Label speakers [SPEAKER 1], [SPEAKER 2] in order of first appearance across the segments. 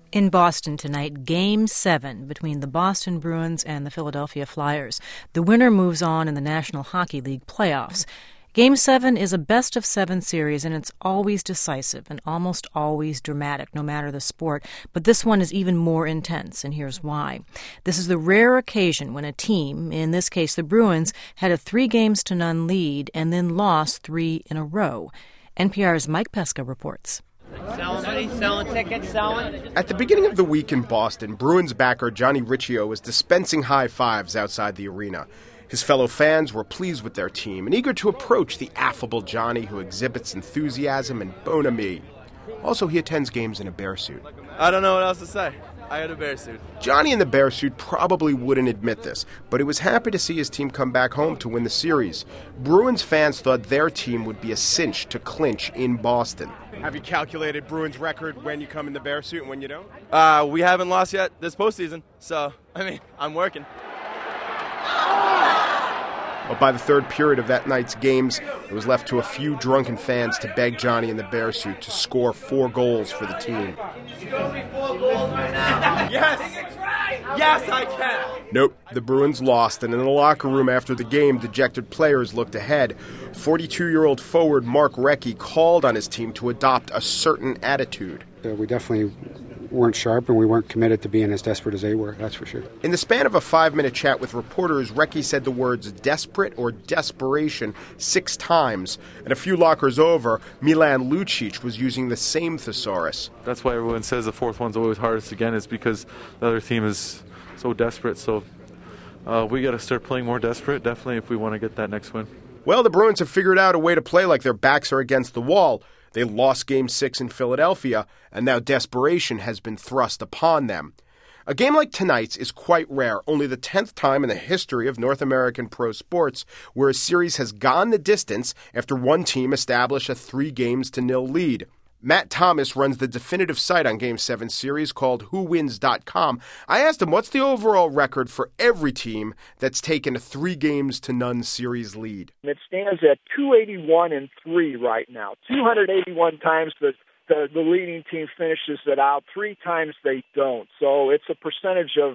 [SPEAKER 1] In Boston tonight, Game 7 between the Boston Bruins and the Philadelphia Flyers. The winner moves on in the National Hockey League playoffs. Game 7 is a best-of-7 series, and it's always decisive and almost always dramatic, no matter the sport. But this one is even more intense, and here's why. This is the rare occasion when a team, in this case the Bruins, had a 3-0 lead and then lost 3 in a row. NPR's Mike Pesca reports.
[SPEAKER 2] Selling tickets, selling.
[SPEAKER 3] At the beginning of the week in Boston, Bruins backer Johnny Riccio was dispensing high fives outside the arena. His fellow fans were pleased with their team and eager to approach the affable Johnny who exhibits enthusiasm and bonhomie. Also, he attends games in a bear suit.
[SPEAKER 4] I don't know what else to say. I had a bear suit.
[SPEAKER 3] Johnny in the bear suit probably wouldn't admit this, but he was happy to see his team come back home to win the series. Bruins fans thought their team would be a cinch to clinch in Boston. Have you calculated Bruins' record when you come in the bear suit and when you don't?
[SPEAKER 4] We haven't lost yet this postseason, so, I'm working.
[SPEAKER 3] But by the third period of that night's games, it was left to a few drunken fans to beg Johnny in the bear suit to score 4 goals for the team.
[SPEAKER 4] Yes, I can!
[SPEAKER 3] Nope, the Bruins lost, and in the locker room after the game, dejected players looked ahead. 42-year-old forward Mark Recchi called on his team to adopt a certain attitude.
[SPEAKER 5] We definitely weren't sharp, and we weren't committed to being as desperate as they were, that's for sure.
[SPEAKER 3] In the span of a 5-minute chat with reporters, Recchi said the words desperate or desperation 6 times, and a few lockers over, Milan Lucic was using the same thesaurus.
[SPEAKER 6] That's why everyone says the fourth one's always hardest again, is because the other team is so desperate, so we got to start playing more desperate, definitely, if we want to get that next win.
[SPEAKER 3] Well, the Bruins have figured out a way to play like their backs are against the wall. They lost Game 6 in Philadelphia, and now desperation has been thrust upon them. A game like tonight's is quite rare, only the 10th time in the history of North American pro sports where a series has gone the distance after one team established a 3-0 lead. Matt Thomas runs the definitive site on Game 7 series called WhoWins.com. I asked him what's the overall record for every team that's taken a 3-0 series lead.
[SPEAKER 7] It stands at 281-3 right now. 281 times the leading team finishes it out. 3 times they don't. So it's a percentage of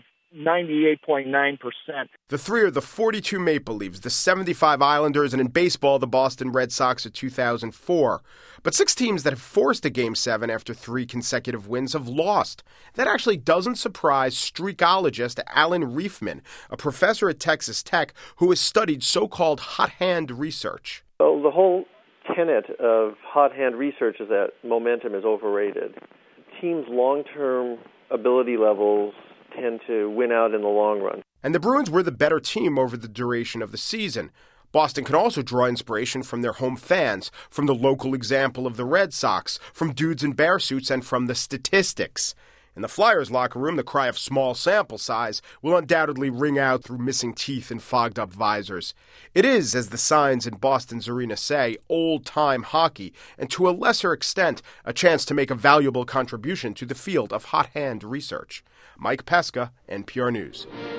[SPEAKER 7] 98.9%.
[SPEAKER 3] The 3 are the 42 Maple Leafs, the 75 Islanders, and in baseball, the Boston Red Sox of 2004. But 6 teams that have forced a Game 7 after 3 consecutive wins have lost. That actually doesn't surprise streakologist Alan Riefman, a professor at Texas Tech who has studied so-called hot hand research.
[SPEAKER 8] Well, the whole tenet of hot hand research is that momentum is overrated. Teams' long-term ability levels tend to win out in the long run.
[SPEAKER 3] And the Bruins were the better team over the duration of the season. Boston can also draw inspiration from their home fans, from the local example of the Red Sox, from dudes in bear suits, and from the statistics. In the Flyers locker room, the cry of small sample size will undoubtedly ring out through missing teeth and fogged-up visors. It is, as the signs in Boston's arena say, old-time hockey, and to a lesser extent, a chance to make a valuable contribution to the field of hot hand research. Mike Pesca, NPR News.